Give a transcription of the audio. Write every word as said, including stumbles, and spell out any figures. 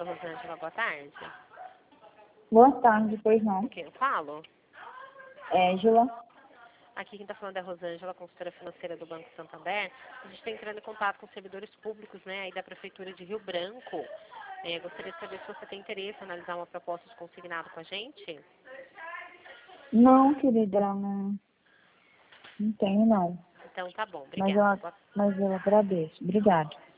falando, Rosângela, boa tarde. Boa tarde, pois não. Com quem eu falo? Ângela. Aqui quem está falando é a Rosângela, consultora financeira do Banco Santander. A gente está entrando em contato com servidores públicos, né, aí da Prefeitura de Rio Branco. É, gostaria de saber se você tem interesse em analisar uma proposta de consignado com a gente. Não, querida, não, não tenho não. Então tá bom, Mas eu, obrigada. Boa mas eu agradeço. Obrigada.